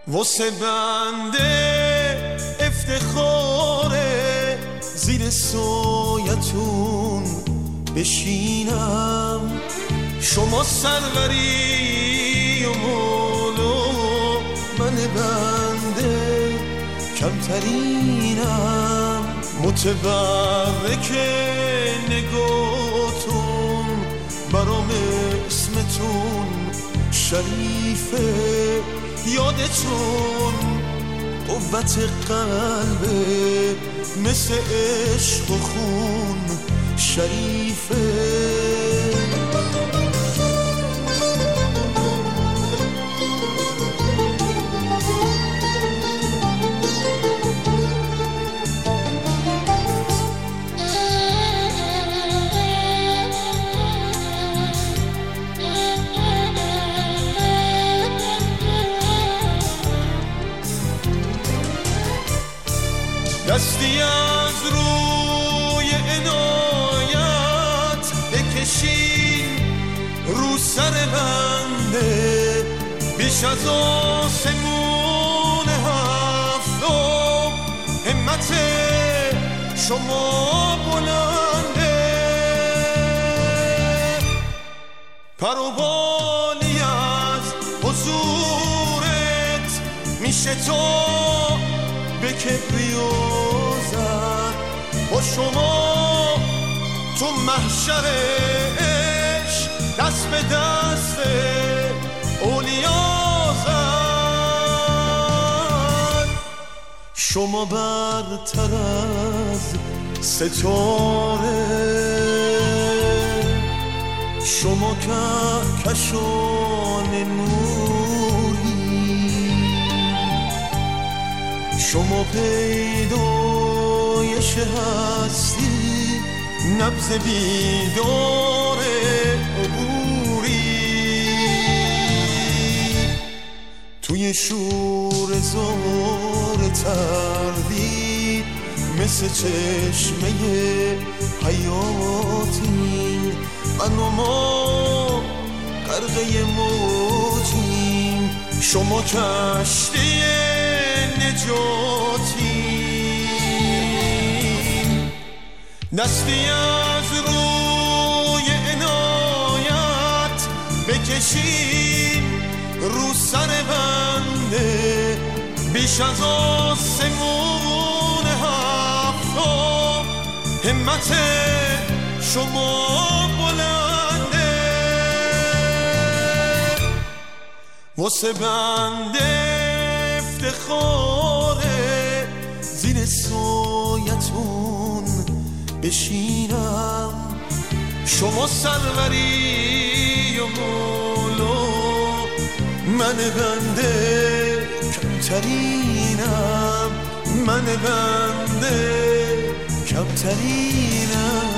واسه بنده افتخاره زیر سایتون بشینم. شما سروری و مولو، من بنده کمترینم. متبرک نگاتون برام اسمتون شریفه. یادتون قوت قلبه مثل عشق و خون شریفه. دستی از روی عنایت بکشین رو سر بنده، بیش از آسمون هفتم همت شما بلنده. پر و بالی از حضورت میشه تا به کبریوزن. با شما تو محشر عشق دست به دست اولیا زد. شما برتر از ستاره، شما کهکشان نوری، شما پیدایش هستی، نبض بیدار عبوری. توی شور زار تردید مثل چشمه حیاتین. من و ما غرقه موجیم، شما کشتی نجاتین. دستی از روی عنایت بکشین رو سر بنده، بیش از آسمون هفتم همت شما بلنده. واسه بنده افتخاره زیر سایتون بشینم. شما سروری و مولو، من بنده کمترینم. من بنده کمترینم.